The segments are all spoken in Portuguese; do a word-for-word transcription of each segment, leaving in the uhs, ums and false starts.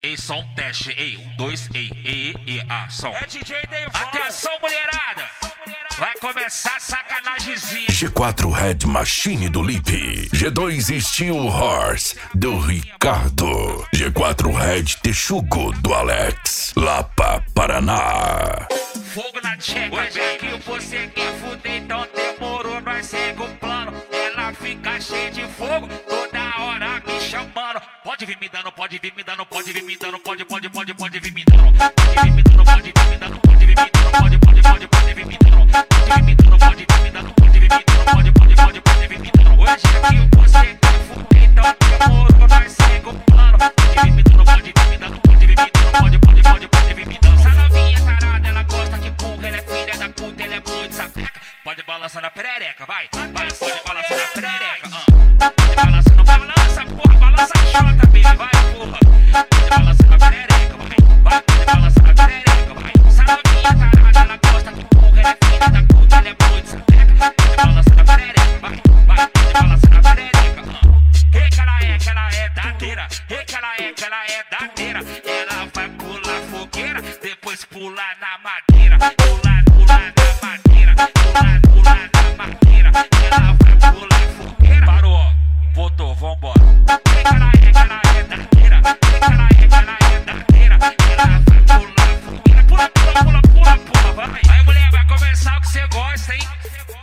Ei, som, teste, ei, um, dois, ei, ei, ei, ah, som. É D J Deval. Atenção, mulherada, vai começar a sacanagemzinha. G quatro Red Machine do Lipe, G dois Steel Horse do Ricardo, G quatro Red Texugo do Alex, Lapa, Paraná. Fogo na tcheca, hoje é que você quer fuder, então demorou, nós segue o plano. Ela fica cheia de fogo, toda hora me chamando. Pode vir me dando, pode vir me dando, pode vir me dando, pode, pode, pode, pode vir me dando. Pode vir me dando, pode vir me dando, pode vir me dando, pode, pode, pode, pode vir me dando. Pode vir me dando, pode vir me dando, pode vir me dando, pode, pode, pode, pode vir me dando. Hoje é que você quer fuder, então demorou, nós segue o plano. Pode vir me dando, pode vir me dando, pode vir me dando, pode, pode, pode, pode vir me dando. Essa novinha tarada, ela gosta que porra, ela é filha da puta, ela é muito sapeca. Pode balançar na perereca, vai, vai, pode balançar na perereca, ah. Pode balançar, não balança, porra, balança a chota, baby, vai, porra. Pode balançar na perereca, vai, vai, pode balançar na perereca, vai. Essa novinha tarada, ela gosta que porra, ela é filha da puta, ela é muito sapeca. Pode balançar na perereca, vai, vai, pode balançar na perereca, ah. Ei, que ela é, que ela é dadeira, ei, que ela é, que ela é dadeira. Ela vai pular fogueira, depois pular na madeira, pular, pular na madeira, pular, pular na madeira. Ela vai pular fogueira. Parou, voltou, vambora. Ei, que ela é, que ela é dadeira, ei, que ela é, que ela é dadeira. Ela vai pular fogueira, pula, pula, pula, pula, pula, vai. Aí, mulher, vai começar o que você gosta, hein?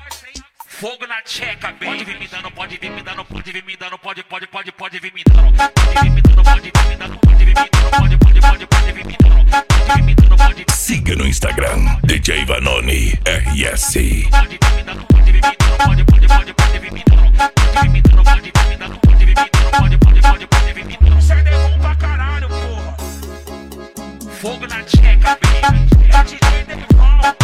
Fogo na tcheca, bem. Pode vir me dando, pode vir me dando, pode vir me dando, pode, pode, pode, pode vir me dando. Pode vir me dando, pode vir me dando, pode vir me dando, pode, pode, pode, pode vir me dando. Pode vir me dando, pode. Siga no Instagram, D J Vanoni R S. Pode vir me dando, pode vir me dando, pode, pode, pode, pode vir me dando. Pode vir me dando, pode vir me dando, pode vir me dando, pode, pode, pode, pode vir me dando. Você é bom pra caralho, porra. Fogo na tcheca, bem. É D J Deval.